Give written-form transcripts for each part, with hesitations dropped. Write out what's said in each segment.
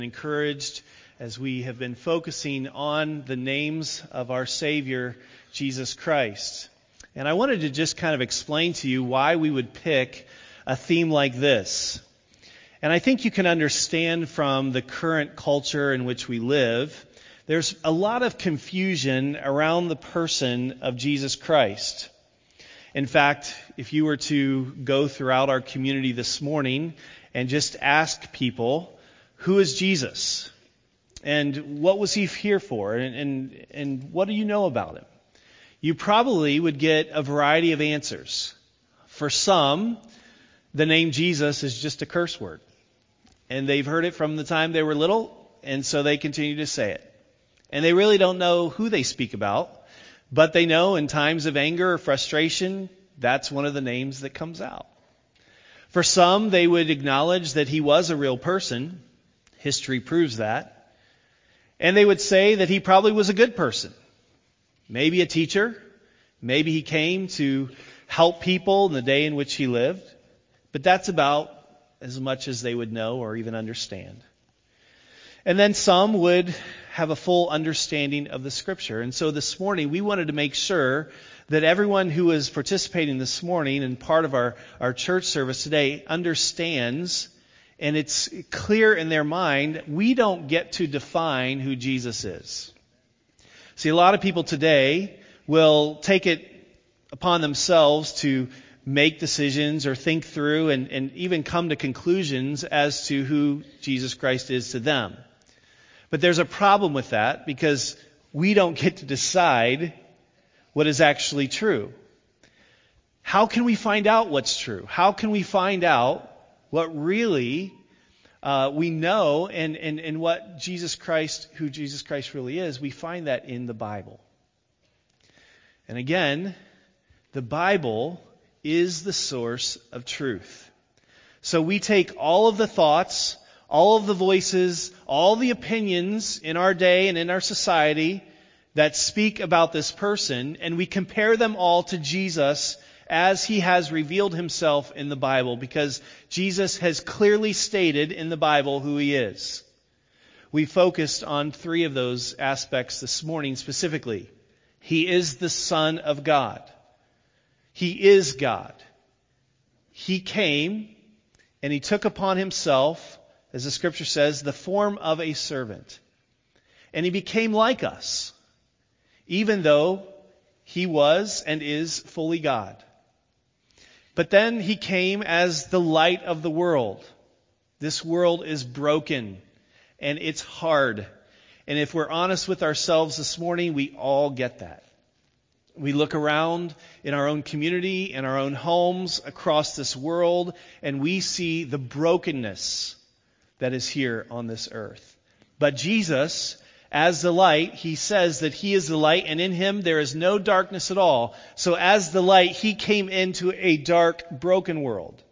Encouraged as we have been focusing on the names of our Savior, Jesus Christ. And I wanted to just kind of explain to you why we would pick a theme like this. And I think you can understand from the current culture in which we live, there's a lot of confusion around the person of Jesus Christ. In fact, if you were to go throughout our community this morning and just ask people, who is Jesus? And what was he here for? And what do you know about him? You probably would get a variety of answers. For some, the name Jesus is just a curse word. And they've heard it from the time they were little, and so they continue to say it. And they really don't know who they speak about, but they know in times of anger or frustration, that's one of the names that comes out. For some, they would acknowledge that he was a real person. History proves that. And they would say that he probably was a good person. Maybe a teacher. Maybe he came to help people in the day in which he lived. But that's about as much as they would know or even understand. And then some would have a full understanding of the Scripture. And so this morning we wanted to make sure that everyone who is participating this morning and part of our church service today understands, and it's clear in their mind, we don't get to define who Jesus is. See, a lot of people today will take it upon themselves to make decisions or think through and even come to conclusions as to who Jesus Christ is to them. But there's a problem with that because we don't get to decide what is actually true. How can we find out what's true? How can we find out what really we know and what Jesus Christ, who Jesus Christ really is? We find that in the Bible. And again, the Bible is the source of truth. So we take all of the thoughts, all of the voices, all the opinions in our day and in our society that speak about this person, and we compare them all to Jesus as he has revealed himself in the Bible, because Jesus has clearly stated in the Bible who he is. We focused on three of those aspects this morning specifically. He is the Son of God. He is God. He came and he took upon himself, as the Scripture says, the form of a servant. And he became like us, even though he was and is fully God. But then he came as the light of the world. This world is broken and it's hard. And if we're honest with ourselves this morning, we all get that. We look around in our own community, in our own homes, across this world, and we see the brokenness that is here on this earth. But Jesus, as the light, he says that he is the light, and in him there is no darkness at all. So as the light, he came into a dark, broken world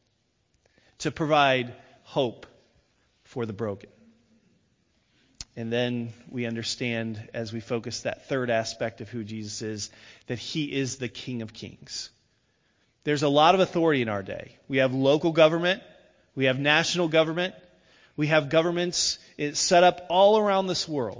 to provide hope for the broken. And then we understand, as we focus that third aspect of who Jesus is, that he is the King of Kings. There's a lot of authority in our day. We have local government. We have national government. We have governments set up all around this world.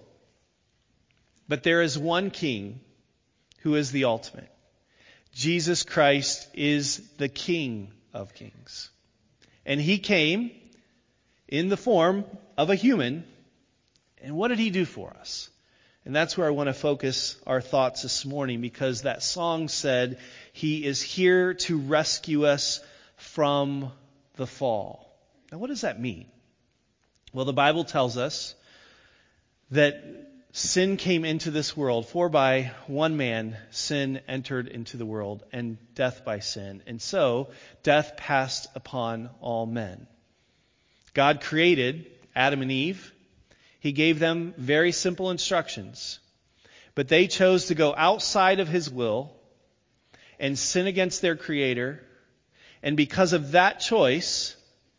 But there is one king who is the ultimate. Jesus Christ is the King of Kings. And he came in the form of a human. And what did he do for us? And that's where I want to focus our thoughts this morning, because that song said, he is here to rescue us from the fall. Now, what does that mean? Well, the Bible tells us that sin came into this world, for by one man sin entered into the world, and death by sin. And so death passed upon all men. God created Adam and Eve. He gave them very simple instructions. But they chose to go outside of his will and sin against their Creator. And because of that choice,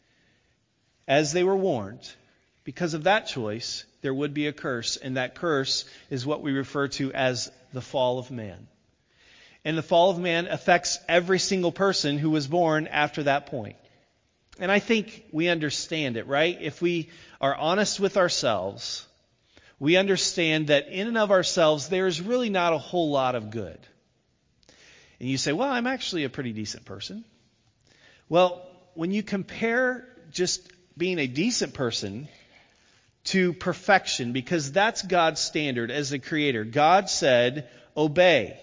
as they were warned, because of that choice, there would be a curse. And that curse is what we refer to as the fall of man. And the fall of man affects every single person who was born after that point. And I think we understand it, right? If we are honest with ourselves, we understand that in and of ourselves, there's really not a whole lot of good. And you say, well, I'm actually a pretty decent person. Well, when you compare just being a decent person to perfection, because that's God's standard as the creator. God said, obey.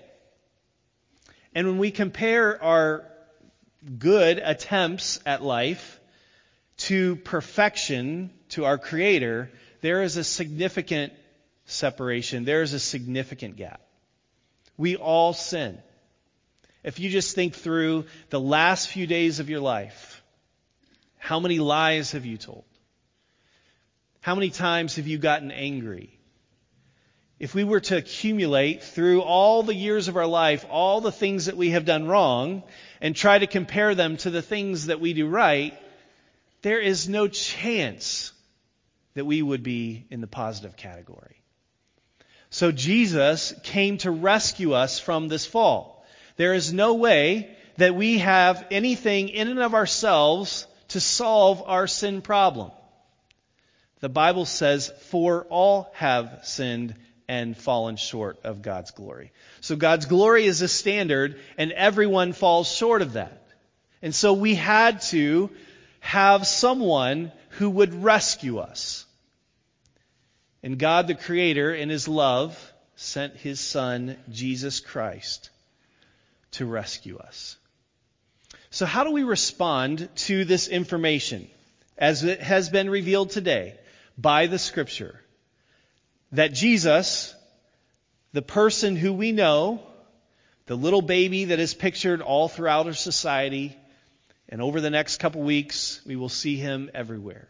And when we compare our good attempts at life to perfection, to our creator, there is a significant separation. There is a significant gap. We all sin. If you just think through the last few days of your life, how many lies have you told? How many times have you gotten angry? If we were to accumulate through all the years of our life, all the things that we have done wrong, and try to compare them to the things that we do right, there is no chance that we would be in the positive category. So Jesus came to rescue us from this fall. There is no way that we have anything in and of ourselves to solve our sin problem. The Bible says, for all have sinned and fallen short of God's glory. So God's glory is a standard, and everyone falls short of that. And so we had to have someone who would rescue us. And God the Creator, in His love, sent His Son, Jesus Christ, to rescue us. So how do we respond to this information as it has been revealed today by the Scripture? That Jesus, the person who we know, the little baby that is pictured all throughout our society, and over the next couple weeks, we will see Him everywhere.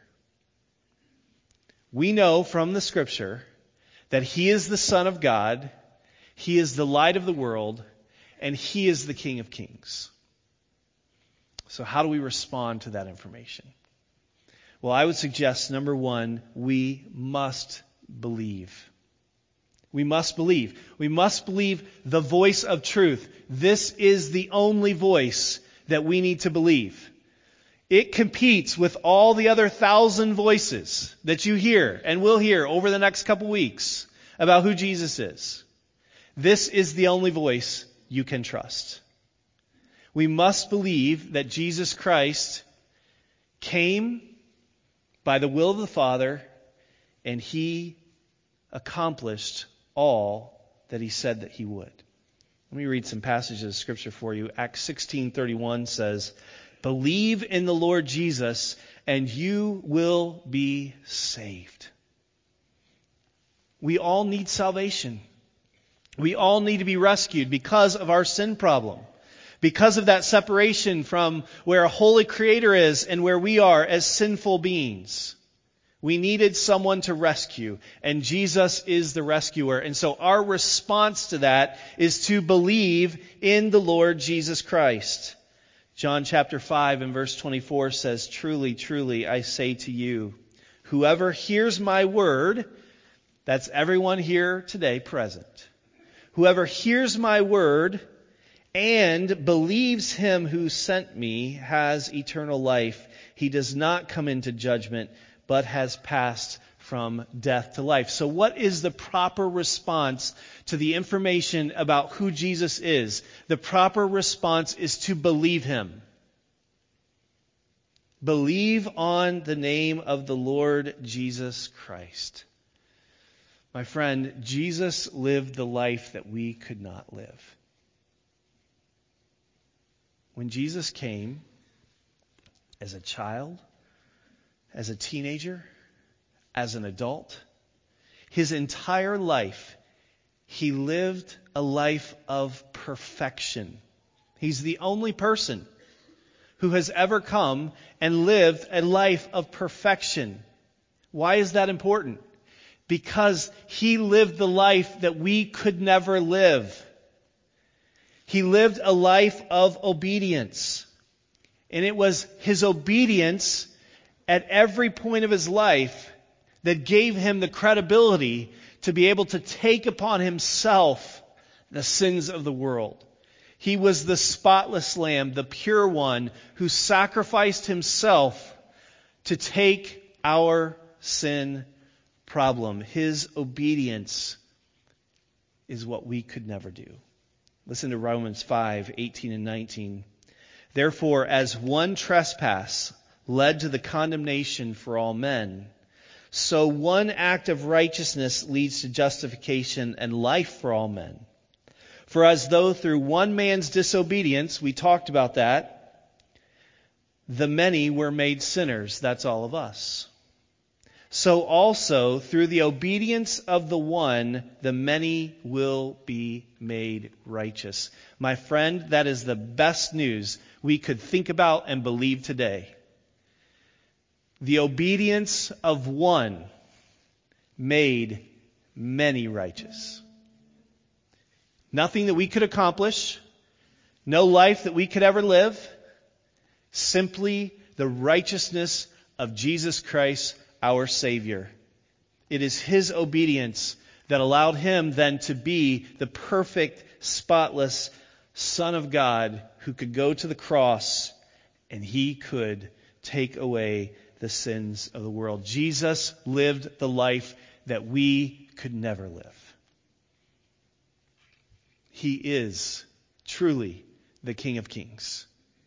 We know from the Scripture that He is the Son of God, He is the light of the world, and He is the King of Kings. So how do we respond to that information? Well, I would suggest, number one, we must believe. We must believe. We must believe the voice of truth. This is the only voice that we need to believe. It competes with all the other 1,000 voices that you hear and will hear over the next couple weeks about who Jesus is. This is the only voice you can trust. We must believe that Jesus Christ came by the will of the Father, and He accomplished all that He said that He would. Let me read some passages of Scripture for you. Acts 16:31 says, "Believe in the Lord Jesus, and you will be saved." We all need salvation. We all need to be rescued because of our sin problem. Because of that separation from where a holy Creator is and where we are as sinful beings. We needed someone to rescue, and Jesus is the rescuer. And so our response to that is to believe in the Lord Jesus Christ. John chapter 5 and verse 24 says, "Truly, truly, I say to you, whoever hears my word," that's everyone here today present, "whoever hears my word and believes Him who sent me has eternal life. He does not come into judgment, but has passed from death to life." So what is the proper response to the information about who Jesus is? The proper response is to believe Him. Believe on the name of the Lord Jesus Christ. My friend, Jesus lived the life that we could not live. When Jesus came as a child, as a teenager, as an adult, His entire life, He lived a life of perfection. He's the only person who has ever come and lived a life of perfection. Why is that important? Because He lived the life that we could never live. He lived a life of obedience. And it was His obedience at every point of His life that gave Him the credibility to be able to take upon Himself the sins of the world. He was the spotless lamb, the pure one, who sacrificed himself to take our sin problem. His obedience is what we could never do. Listen to Romans 5:18 and 19. Therefore, as one trespass led to the condemnation for all men, so one act of righteousness leads to justification and life for all men. For as though through one man's disobedience, we talked about that, the many were made sinners. That's all of us. So also, through the obedience of the one, the many will be made righteous. My friend, that is the best news we could think about and believe today. The obedience of one made many righteous. Nothing that we could accomplish, no life that we could ever live, simply the righteousness of Jesus Christ, our Savior. It is His obedience that allowed Him then to be the perfect, spotless Son of God who could go to the cross and He could take away the sins of the world. Jesus lived the life that we could never live. He is truly the King of Kings.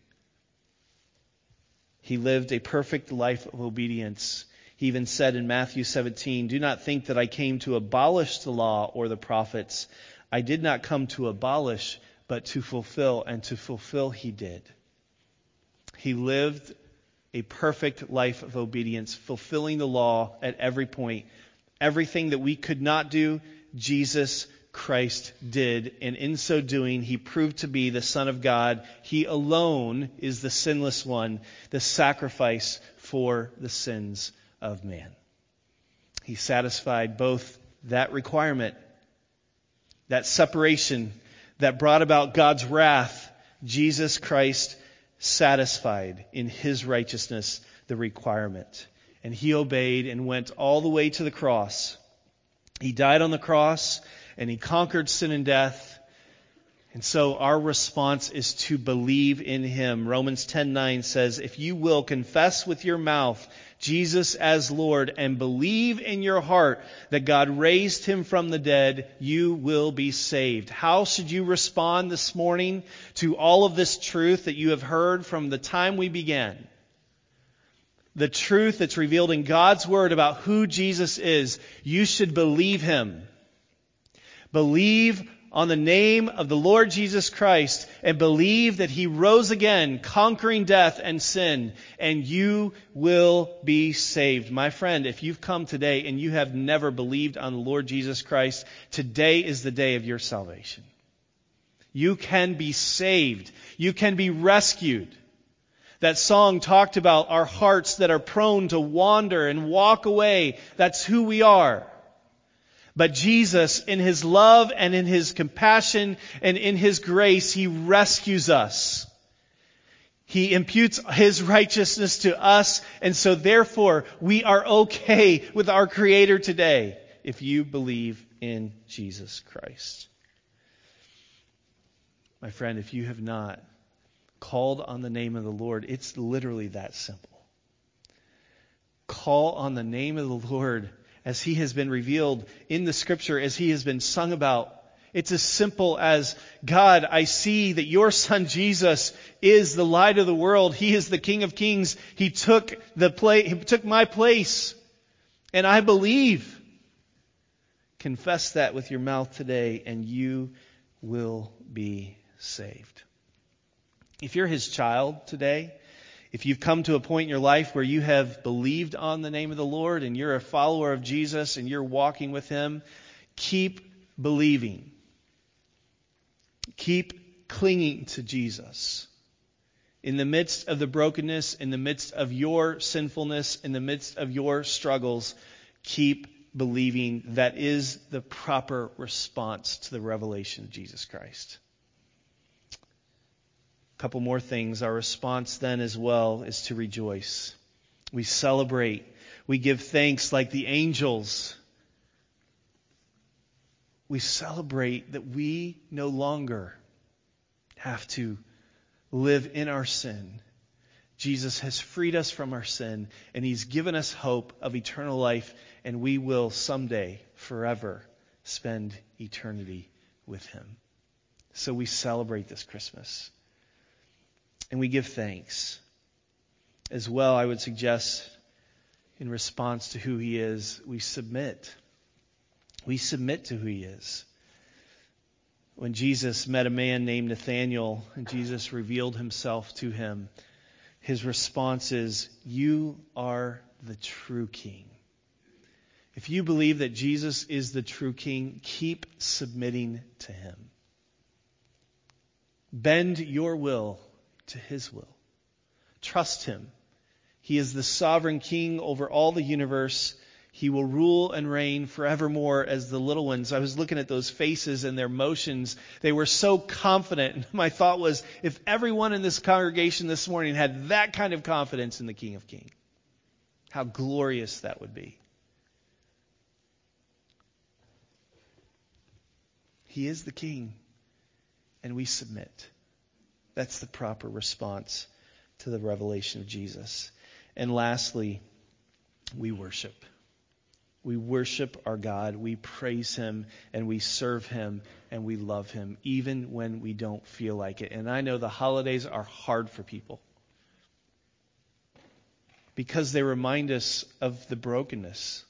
He lived a perfect life of obedience. He even said in Matthew 17, "Do not think that I came to abolish the law or the prophets. I did not come to abolish, but to fulfill." And to fulfill He did. He lived a perfect life of obedience, fulfilling the law at every point. Everything that we could not do, Jesus Christ did, and in so doing, He proved to be the Son of God. He alone is the sinless one, the sacrifice for the sins of man. He satisfied both that requirement, that separation that brought about God's wrath. Jesus Christ satisfied in His righteousness the requirement. And He obeyed and went all the way to the cross. He died on the cross and He conquered sin and death. And so our response is to believe in Him. Romans 10:9 says, "If you will confess with your mouth Jesus as Lord and believe in your heart that God raised Him from the dead, you will be saved." How should you respond this morning to all of this truth that you have heard from the time we began? The truth that's revealed in God's Word about who Jesus is. You should believe Him. Believe on the name of the Lord Jesus Christ and believe that He rose again, conquering death and sin, and you will be saved. My friend, if you've come today and you have never believed on the Lord Jesus Christ, today is the day of your salvation. You can be saved. You can be rescued. That song talked about our hearts that are prone to wander and walk away. That's who we are. But Jesus, in His love and in His compassion and in His grace, He rescues us. He imputes His righteousness to us, and so therefore we are okay with our Creator today if you believe in Jesus Christ. My friend, if you have not called on the name of the Lord, it's literally that simple. Call on the name of the Lord as He has been revealed in the Scripture, as He has been sung about. It's as simple as, God, I see that your Son Jesus is the light of the world. He is the King of Kings. He took my place, and I believe. Confess that with your mouth today, and you will be saved. If you're His child today, if you've come to a point in your life where you have believed on the name of the Lord and you're a follower of Jesus and you're walking with Him, keep believing. Keep clinging to Jesus. In the midst of the brokenness, in the midst of your sinfulness, in the midst of your struggles, keep believing. That is the proper response to the revelation of Jesus Christ. A couple more things. Our response then as well is to rejoice. We celebrate. We give thanks like the angels. We celebrate that we no longer have to live in our sin. Jesus has freed us from our sin, and He's given us hope of eternal life, and we will someday, forever, spend eternity with Him. So we celebrate this Christmas, and we give thanks. As well, I would suggest, in response to who He is, we submit. We submit to who He is. When Jesus met a man named Nathanael, and Jesus revealed Himself to him, His response is, "You are the true King." If you believe that Jesus is the true King, keep submitting to Him. Bend your will to His will. Trust Him. He is the sovereign King over all the universe. He will rule and reign forevermore as the little ones. I was looking at those faces and their motions. They were so confident. My thought was, if everyone in this congregation this morning had that kind of confidence in the King of Kings, how glorious that would be. He is the King, and we submit. That's the proper response to the revelation of Jesus. And lastly, we worship. We worship our God. We praise Him, and we serve Him, and we love Him, even when we don't feel like it. And I know the holidays are hard for people because they remind us of the brokenness.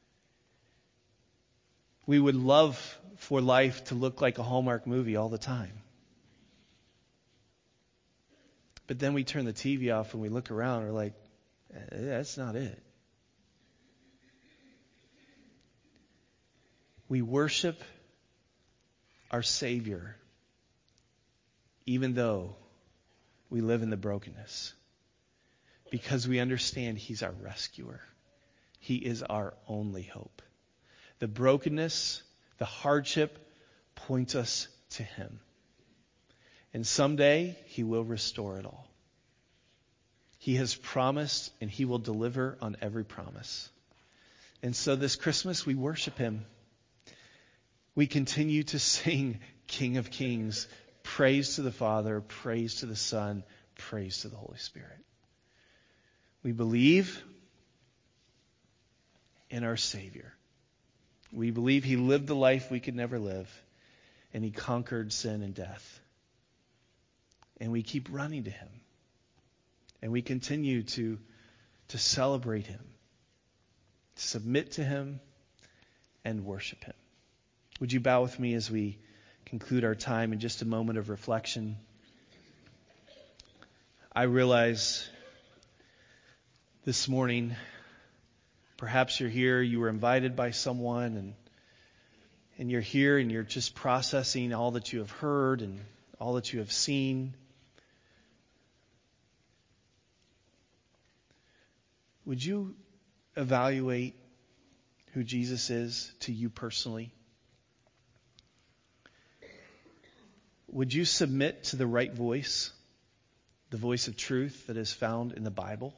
We would love for life to look like a Hallmark movie all the time. But then we turn the TV off and we look around and we're like, that's not it. We worship our Savior even though we live in the brokenness, because we understand He's our rescuer. He is our only hope. The brokenness, the hardship points us to Him. And someday He will restore it all. He has promised, and He will deliver on every promise. And so this Christmas we worship Him. We continue to sing King of Kings, praise to the Father, praise to the Son, praise to the Holy Spirit. We believe in our Savior. We believe He lived the life we could never live, and He conquered sin and death. And we keep running to Him. And we continue to celebrate Him, submit to Him, and worship Him. Would you bow with me as we conclude our time in just a moment of reflection? I realize this morning, perhaps you're here, you were invited by someone, and you're here and you're just processing all that you have heard and all that you have seen. Would you evaluate who Jesus is to you personally? Would you submit to the right voice, the voice of truth that is found in the Bible?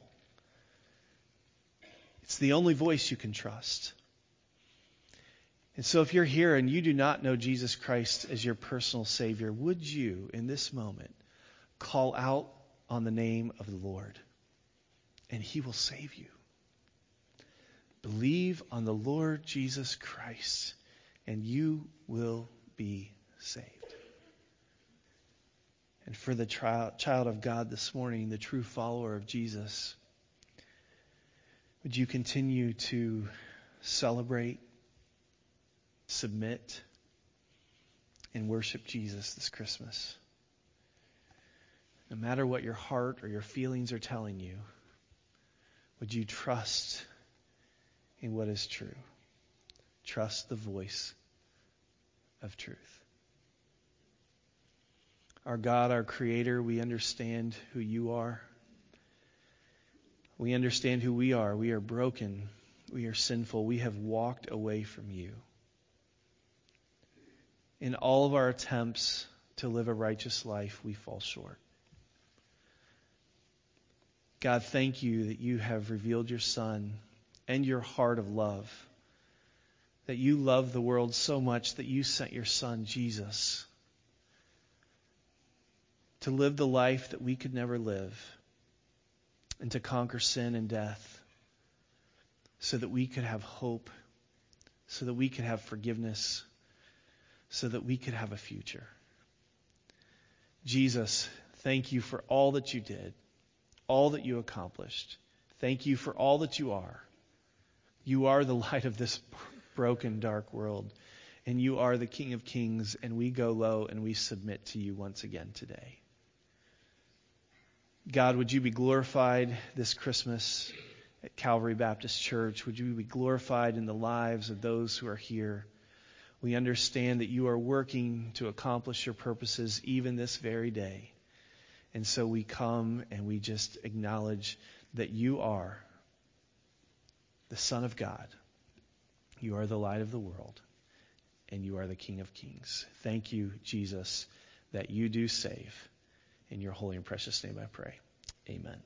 It's the only voice you can trust. And so if you're here and you do not know Jesus Christ as your personal Savior, would you, in this moment, call out on the name of the Lord, and He will save you. Believe on the Lord Jesus Christ, and you will be saved. And for the child of God this morning, the true follower of Jesus, would you continue to celebrate, submit, and worship Jesus this Christmas? No matter what your heart or your feelings are telling you, would you trust in what is true? Trust the voice of truth. Our God, our Creator, we understand who You are. We understand who we are. We are broken. We are sinful. We have walked away from You. In all of our attempts to live a righteous life, we fall short. God, thank You that You have revealed Your Son and Your heart of love, that You love the world so much that You sent Your Son, Jesus, to live the life that we could never live, and to conquer sin and death so that we could have hope, so that we could have forgiveness, so that we could have a future. Jesus, thank you for all that you did, all that you accomplished. Thank you for all that you are. You are the light of this broken, dark world, and you are the King of Kings, and we go low and we submit to you once again today. God, would you be glorified this Christmas at Calvary Baptist Church? Would you be glorified in the lives of those who are here? We understand that you are working to accomplish your purposes even this very day. And so we come and we just acknowledge that you are the Son of God. You are the light of the world. And you are the King of Kings. Thank you, Jesus, that you do save. In your holy and precious name I pray. Amen.